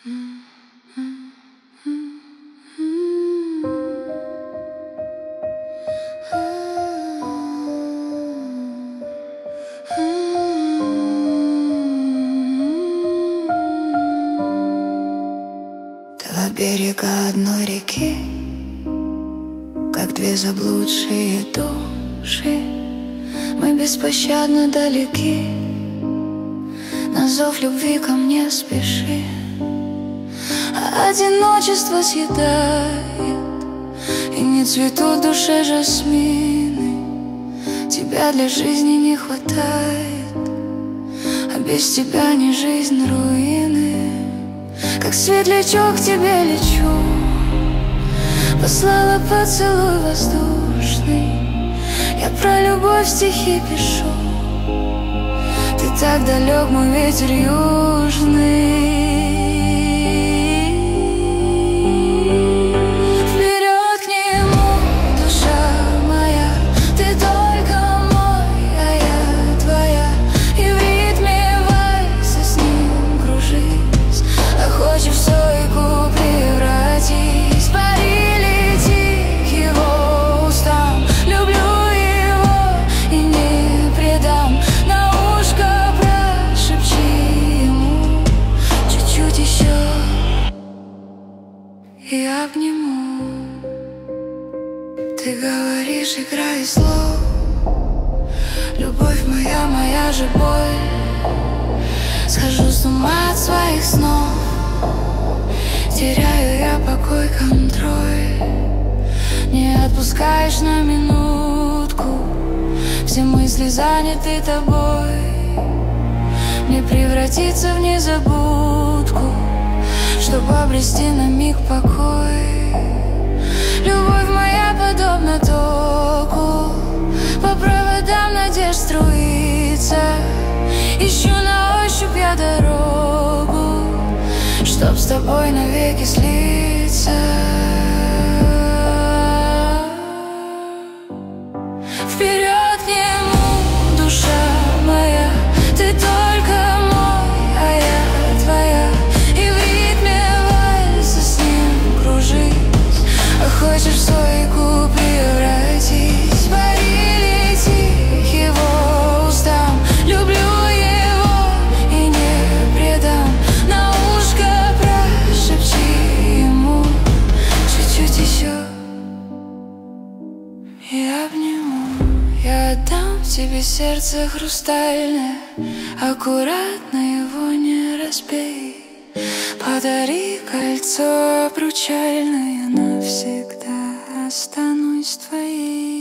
Два берега одной реки, как две заблудшие души, мы беспощадно далеки. На зов любви ко мне спеши, а одиночество съедает, и не цветут в душе жасмины. Тебя для жизни не хватает, а без тебя не жизнь, руины. Как светлячок к тебе лечу, послала поцелуй воздушный. Я про любовь стихи пишу, ты так далек, мой ветер южный. Вперед к нему, душа моя, ты только мой, а я твоя. И в ритме вальса с ним кружись, а хочешь в сойку превратись. Пари, лети к его устам, люблю его и не предам. На ушко прошепчи ему чуть-чуть еще, и обниму. Ты говоришь, играй слов, любовь моя, моя же боль. Схожу с ума от своих снов, теряю я покой, контроль. Не отпускаешь на минутку, все мысли заняты тобой. Мне превратиться в незабудку, чтобы обрести на миг покой. Любовь моя подобна току, по проводам надежд струится. Ищу на ощупь я дорогу, чтоб с тобой навеки слиться. Вперед к нему, душа моя, ты только мой, а я твоя. И в ритме вальса с ним кружись, а хочешь в сойку превратись. Пари, лети к его устам, люблю его и не предам. На ушко прошепчи ему чуть-чуть еще, и обниму. Я отдам тебе сердце хрустальное, аккуратно его не разбей. Подари кольцо обручальное, навсегда останусь твоей.